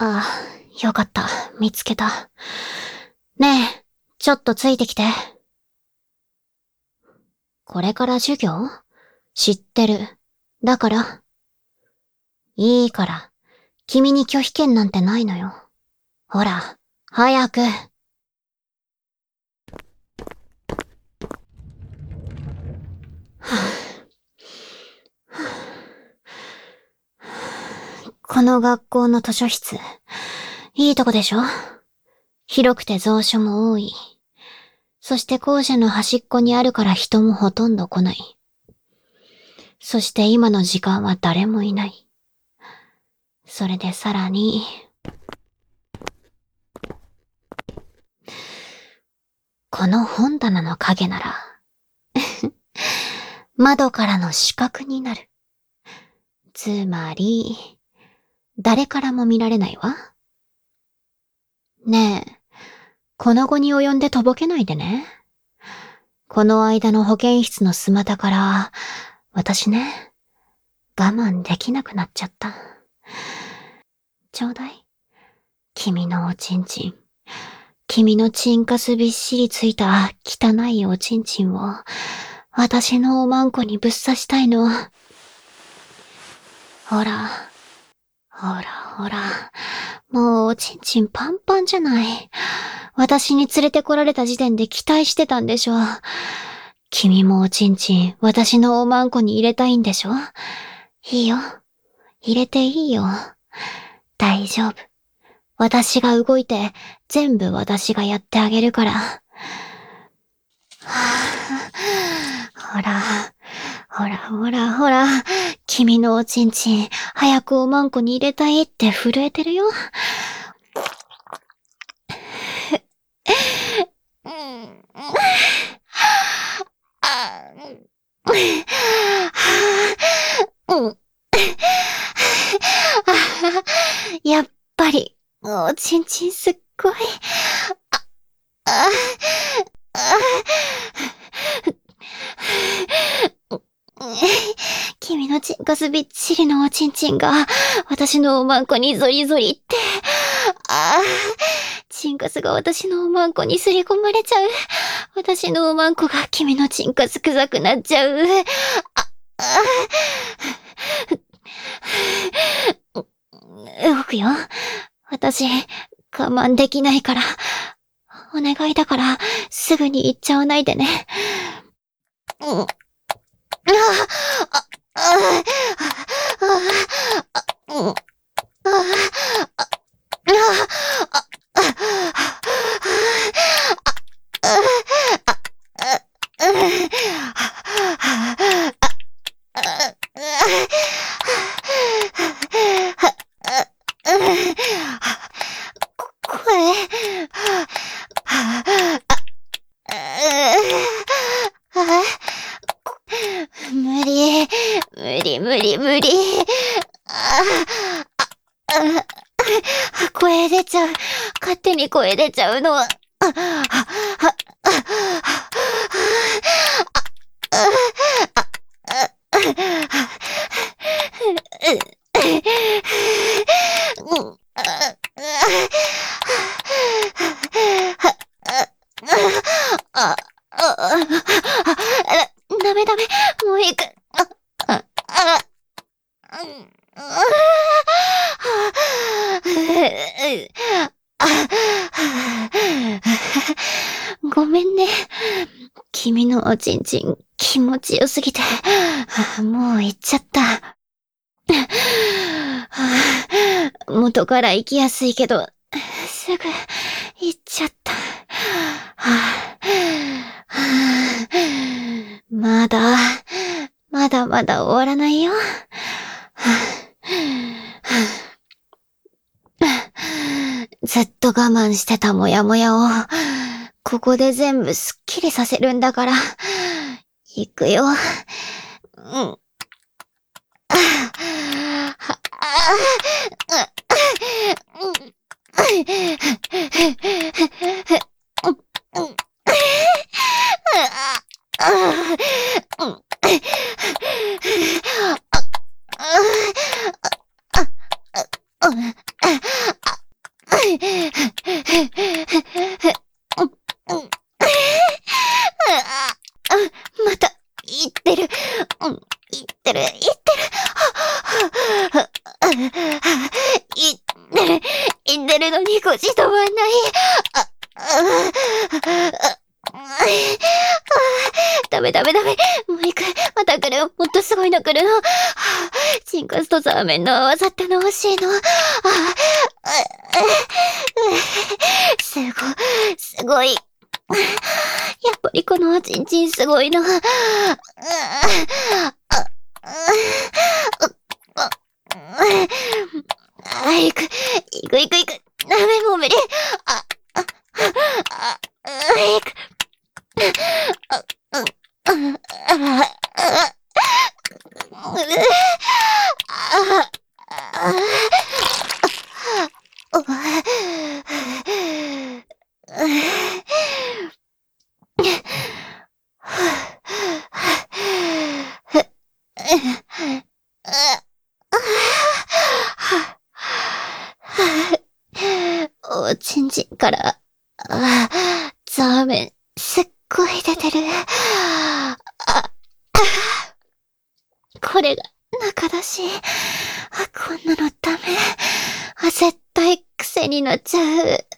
あ、よかった。見つけた。ねえ、ちょっとついてきて。これから授業？知ってる。だから。いいから。君に拒否権なんてないのよ。ほら、早く。この学校の図書室、いいとこでしょ？広くて蔵書も多い。そして校舎の端っこにあるから人もほとんど来ない。そして今の時間は誰もいない。それでさらに、この本棚の影なら、窓からの死角になる。つまり、誰からも見られないわ。ねえ、この後に及んでとぼけないでね。この間の保健室のスマタから、私ね、我慢できなくなっちゃった。ちょうだい。君のおちんちん。君のチンカスびっしりついた汚いおちんちんを、私のおまんこにぶっ刺したいの。ほら、ほらほら、もうおちんちんパンパンじゃない。私に連れてこられた時点で期待してたんでしょ。君もおちんちん、私のおまんこに入れたいんでしょ？いいよ。入れていいよ。大丈夫。私が動いて、全部私がやってあげるから。はぁ、ほら、ほらほらほら、君のおちんちん、早くおまんこに入れたいって震えてるよ。やっぱり、おちんちんすっごい。君のチンカスびっちりのおちんちんが、私のおまんこにゾリゾリって。チンカスが私のおまんこにすり込まれちゃう。私のおまんこが君のチンカス臭くなっちゃう。動くよ。私、我慢できないから。お願いだから、すぐに行っちゃわないでね。無理、無理無理無理。声出ちゃう。勝手に声出ちゃうの。ダメダメ、もう行く。ごめんね。君のおちんちん気持ちよすぎて、もう行っちゃった。元から行きやすいけど、すぐ行っちゃった。まだ、まだまだ終わらないよ。ずっと我慢してたモヤモヤを、ここで全部すっきりさせるんだから、行くよ。 また、言ってる。言ってる。言ってるのに腰止まんない。ダメ。もう行く。また来る。もっとすごいの来るの。チンカスとザーメンの合わさったの欲しいの。すごい。やっぱりこのチンチンすごいの。行く。ダメもう無理。行く。おちんちんから、ザーメン、すっごい出てる。これが中だし、こんなのダメ。絶対癖になっちゃう。